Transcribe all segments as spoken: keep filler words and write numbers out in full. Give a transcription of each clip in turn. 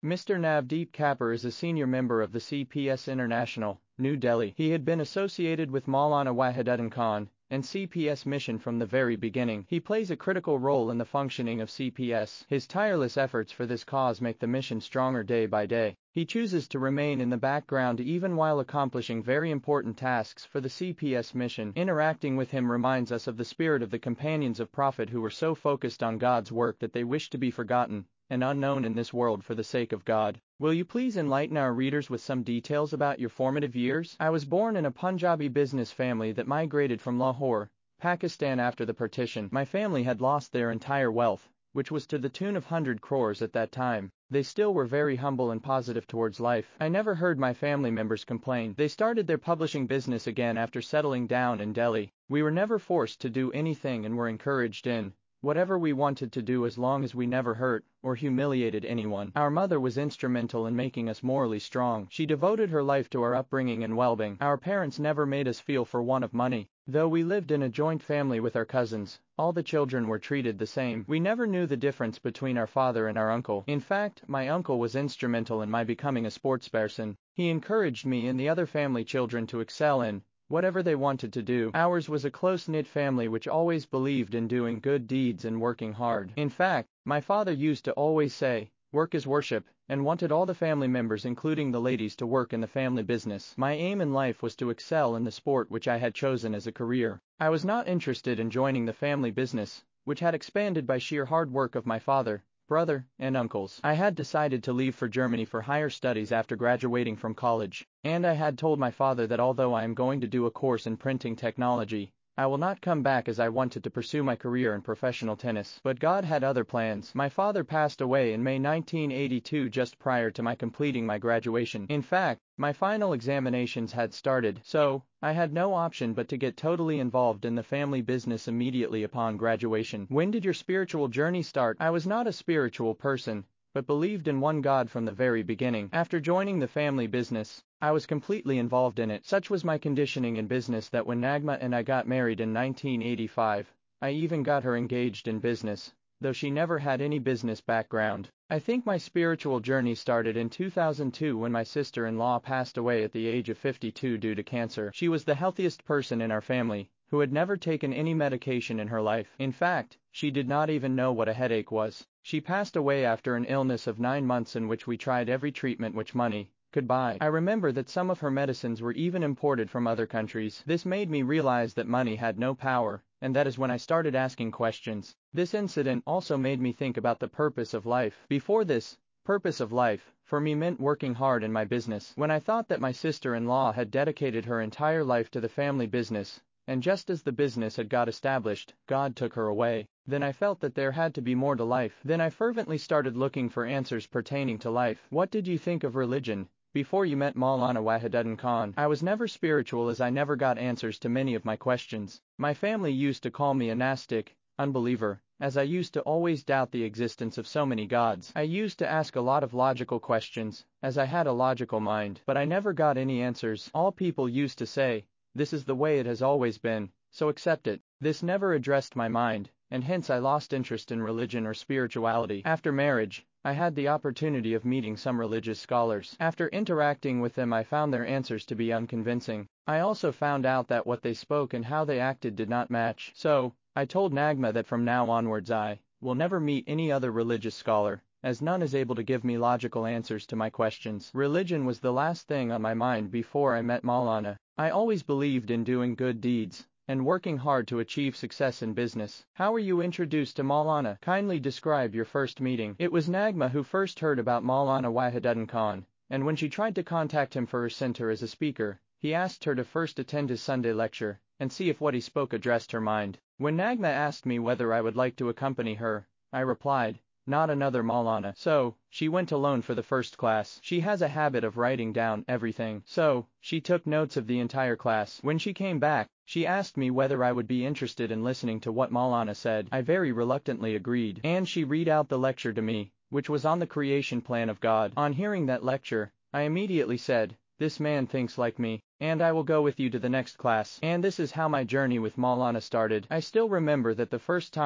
Mister Navdeep Kapoor is a senior member of the C P S International, New Delhi. He had been associated with Maulana Wahiduddin Khan and C P S mission from the very beginning. He plays a critical role in the functioning of C P S. His tireless efforts for this cause make the mission stronger day by day. He chooses to remain in the background even while accomplishing very important tasks for the C P S mission. Interacting with him reminds us of the spirit of the companions of Prophet who were so focused on God's work that they wished to be forgotten and unknown in this world for the sake of God. Will you please enlighten our readers with some details about your formative years? I was born in a Punjabi business family that migrated from Lahore, Pakistan after the partition. My family had lost their entire wealth, which was to the tune of one hundred crores at that time. They still were very humble and positive towards life. I never heard my family members complain. They started their publishing business again after settling down in Delhi. We were never forced to do anything and were encouraged in whatever we wanted to do as long as we never hurt or humiliated anyone. Our mother was instrumental in making us morally strong. She devoted her life to our upbringing and well-being. Our parents never made us feel for want of money. Though we lived in a joint family with our cousins, all the children were treated the same. We never knew the difference between our father and our uncle. In fact, my uncle was instrumental in my becoming a sportsperson. He encouraged me and the other family children to excel in whatever they wanted to do. Ours was a close-knit family which always believed in doing good deeds and working hard. In fact, my father used to always say, "Work is worship," and wanted all the family members including the ladies to work in the family business. My aim in life was to excel in the sport which I had chosen as a career. I was not interested in joining the family business, which had expanded by sheer hard work of my father, brother, and uncles. I had decided to leave for Germany for higher studies after graduating from college, and I had told my father that although I am going to do a course in printing technology, I will not come back as I wanted to pursue my career in professional tennis. But God had other plans. My father passed away in May nineteen eighty-two just prior to my completing my graduation. In fact, my final examinations had started, so I had no option but to get totally involved in the family business immediately upon graduation. When did your spiritual journey start? I was not a spiritual person, but believed in one God from the very beginning. After joining the family business, I was completely involved in it. Such was my conditioning in business that when Nagma and I got married in nineteen eighty-five, I even got her engaged in business, though she never had any business background. I think my spiritual journey started in two thousand two when my sister-in-law passed away at the age of fifty-two due to cancer. She was the healthiest person in our family, who had never taken any medication in her life. In fact, she did not even know what a headache was. She passed away after an illness of nine months in which we tried every treatment which money could buy. I remember that some of her medicines were even imported from other countries. This made me realize that money had no power, and that is when I started asking questions. This incident also made me think about the purpose of life. Before this, purpose of life, for me meant working hard in my business. When I thought that my sister-in-law had dedicated her entire life to the family business, and just as the business had got established, God took her away, then I felt that there had to be more to life. Then I fervently started looking for answers pertaining to life. What did you think of religion before you met Maulana Wahiduddin Khan? I was never spiritual as I never got answers to many of my questions. My family used to call me a Gnostic, unbeliever, as I used to always doubt the existence of so many gods. I used to ask a lot of logical questions, as I had a logical mind, but I never got any answers. All people used to say, "This is the way it has always been, so accept it." This never addressed my mind, and hence I lost interest in religion or spirituality. After marriage, I had the opportunity of meeting some religious scholars. After interacting with them, I found their answers to be unconvincing. I also found out that what they spoke and how they acted did not match. So, I told Nagma that from now onwards I will never meet any other religious scholar, as none is able to give me logical answers to my questions. Religion was the last thing on my mind before I met Maulana. I always believed in doing good deeds and working hard to achieve success in business. How were you introduced to Maulana? Kindly describe your first meeting. It was Nagma who first heard about Maulana Wahiduddin Khan, and when she tried to contact him for her center as a speaker, he asked her to first attend his Sunday lecture and see if what he spoke addressed her mind. When Nagma asked me whether I would like to accompany her, I replied, "Not another Maulana." So, she went alone for the first class. She has a habit of writing down everything, so she took notes of the entire class. When she came back, she asked me whether I would be interested in listening to what Maulana said. I very reluctantly agreed, and she read out the lecture to me, which was on the creation plan of God. On hearing that lecture, I immediately said, "This man thinks like me, and I will go with you to the next class." And this is how my journey with Maulana started. I still remember that the first time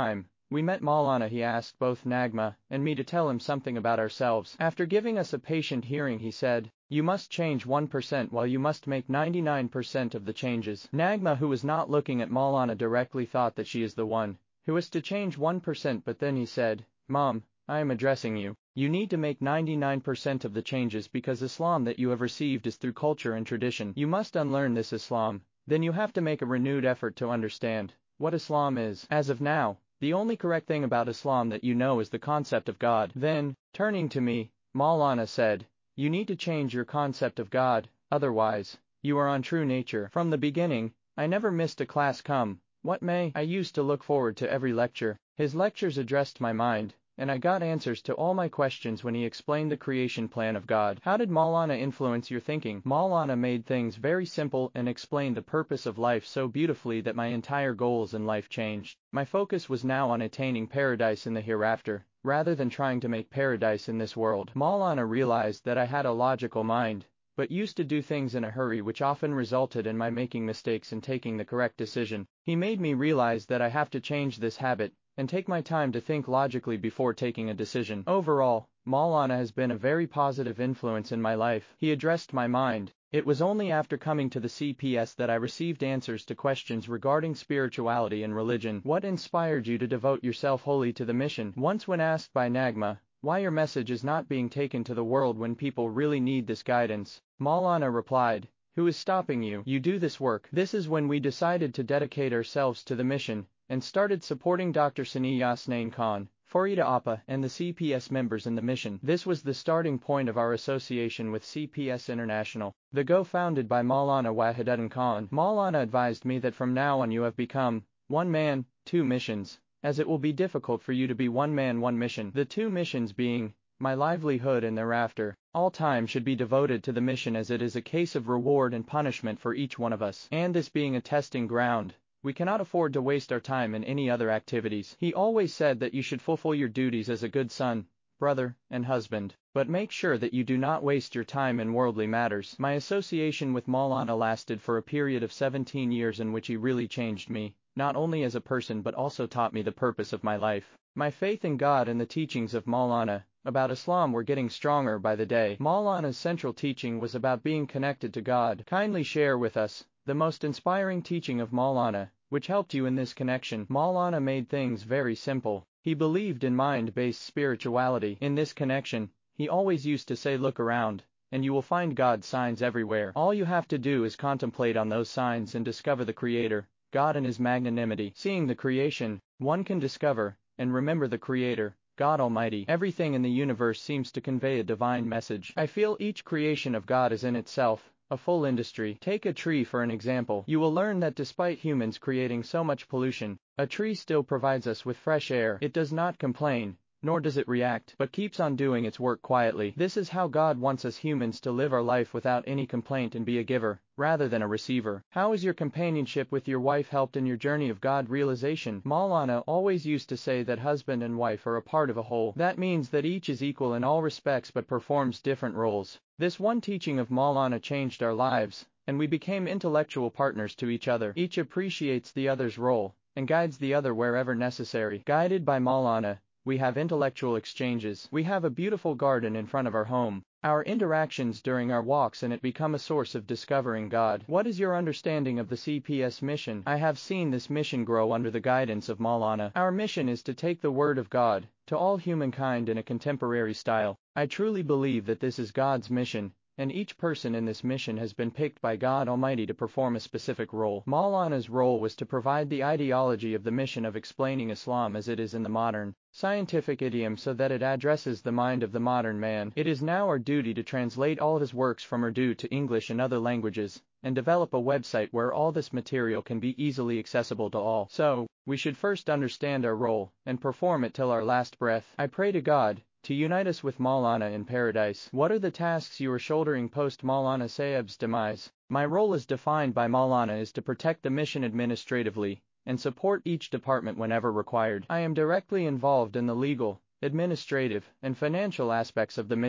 we met Maulana. He asked both Nagma and me to tell him something about ourselves. After giving us a patient hearing, he said, "You must change one percent while you must make ninety-nine percent of the changes." Nagma, who was not looking at Maulana directly, thought that she is the one who is to change one percent, but then he said, "Mom, I am addressing you. You need to make ninety-nine percent of the changes because Islam that you have received is through culture and tradition. You must unlearn this Islam. Then you have to make a renewed effort to understand what Islam is. As of now, the only correct thing about Islam that you know is the concept of God." Then, turning to me, Maulana said, "You need to change your concept of God, otherwise, you are on true nature." From the beginning, I never missed a class, come what may. I used to look forward to every lecture. His lectures addressed my mind, and I got answers to all my questions when he explained the creation plan of God. How did Maulana influence your thinking? Maulana made things very simple and explained the purpose of life so beautifully that my entire goals in life changed. My focus was now on attaining paradise in the hereafter, rather than trying to make paradise in this world. Maulana realized that I had a logical mind, but used to do things in a hurry, which often resulted in my making mistakes and taking the correct decision. He made me realize that I have to change this habit and take my time to think logically before taking a decision. Overall, Maulana has been a very positive influence in my life. He addressed my mind. It was only after coming to the C P S that I received answers to questions regarding spirituality and religion. What inspired you to devote yourself wholly to the mission? Once when asked by Nagma why your message is not being taken to the world when people really need this guidance, Maulana replied, "Who is stopping you? You do this work." This is when we decided to dedicate ourselves to the mission and started supporting Doctor Sani Yasnain Khan, Farida Appa, and the C P S members in the mission. This was the starting point of our association with C P S International, the Go founded by Maulana Wahiduddin Khan. Maulana advised me that from now on you have become one man, two missions, as it will be difficult for you to be one man, one mission. The two missions being my livelihood and thereafter, all time should be devoted to the mission, as it is a case of reward and punishment for each one of us. And this being a testing ground, we cannot afford to waste our time in any other activities. He always said that you should fulfill your duties as a good son, brother, and husband, but make sure that you do not waste your time in worldly matters. My association with Maulana lasted for a period of seventeen years in which he really changed me, not only as a person but also taught me the purpose of my life. My faith in God and the teachings of Maulana about Islam were getting stronger by the day. Maulana's central teaching was about being connected to God. Kindly share with us the most inspiring teaching of Maulana, which helped you in this connection. Maulana made things very simple. He believed in mind-based spirituality. In this connection, he always used to say, look around, and you will find God's signs everywhere. All you have to do is contemplate on those signs and discover the Creator, God and His magnanimity. Seeing the creation, one can discover and remember the Creator, God Almighty. Everything in the universe seems to convey a divine message. I feel each creation of God is in itself a full industry. Take a tree for an example. You will learn that despite humans creating so much pollution, a tree still provides us with fresh air. It does not complain, nor does it react, but keeps on doing its work quietly. This is how God wants us humans to live our life, without any complaint, and be a giver, rather than a receiver. How has your companionship with your wife helped in your journey of God realization? Maulana always used to say that husband and wife are a part of a whole. That means that each is equal in all respects but performs different roles. This one teaching of Maulana changed our lives, and we became intellectual partners to each other. Each appreciates the other's role, and guides the other wherever necessary. Guided by Maulana, we have intellectual exchanges. We have a beautiful garden in front of our home. Our interactions during our walks in it become a source of discovering God. What is your understanding of the C P S mission? I have seen this mission grow under the guidance of Maulana. Our mission is to take the word of God to all humankind in a contemporary style. I truly believe that this is God's mission, and each person in this mission has been picked by God Almighty to perform a specific role. Maulana's role was to provide the ideology of the mission of explaining Islam as it is in the modern, scientific idiom so that it addresses the mind of the modern man. It is now our duty to translate all of his works from Urdu to English and other languages, and develop a website where all this material can be easily accessible to all. So, we should first understand our role, and perform it till our last breath. I pray to God to unite us with Maulana in paradise. What are the tasks you are shouldering post Maulana Sahib's demise? My role as defined by Maulana is to protect the mission administratively, and support each department whenever required. I am directly involved in the legal, administrative, and financial aspects of the mission.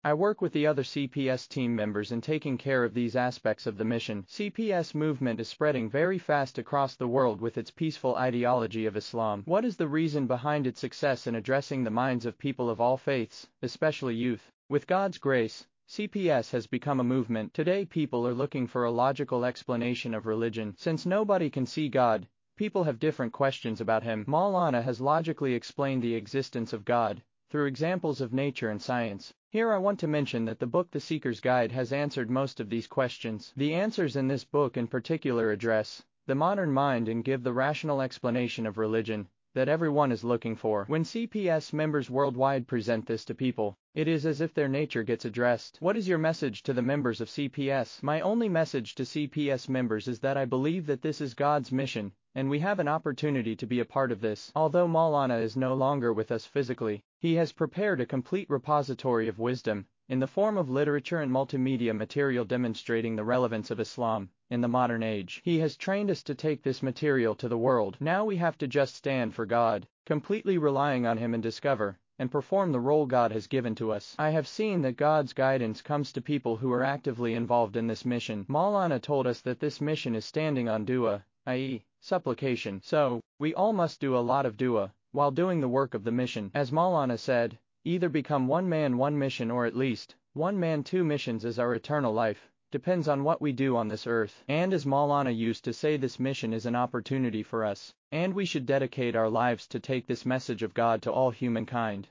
I work with the other C P S team members in taking care of these aspects of the mission. C P S movement is spreading very fast across the world with its peaceful ideology of Islam. What is the reason behind its success in addressing the minds of people of all faiths, especially youth? With God's grace, C P S has become a movement. Today people are looking for a logical explanation of religion. Since nobody can see God, people have different questions about him. Maulana has logically explained the existence of God through examples of nature and science. Here I want to mention that the book The Seeker's Guide has answered most of these questions. The answers in this book in particular address the modern mind and give the rational explanation of religion that everyone is looking for. When C P S members worldwide present this to people, it is as if their nature gets addressed. What is your message to the members of C P S? My only message to C P S members is that I believe that this is God's mission, and we have an opportunity to be a part of this. Although Maulana is no longer with us physically, he has prepared a complete repository of wisdom, in the form of literature and multimedia material demonstrating the relevance of Islam in the modern age. He has trained us to take this material to the world. Now we have to just stand for God, completely relying on him and discover and perform the role God has given to us. I have seen that God's guidance comes to people who are actively involved in this mission. Maulana told us that this mission is standing on dua, that is, supplication. So, we all must do a lot of dua while doing the work of the mission. As Maulana said, either become one man one mission or at least one man two missions as our eternal life depends on what we do on this earth. And as Maulana used to say, this mission is an opportunity for us, and we should dedicate our lives to take this message of God to all humankind.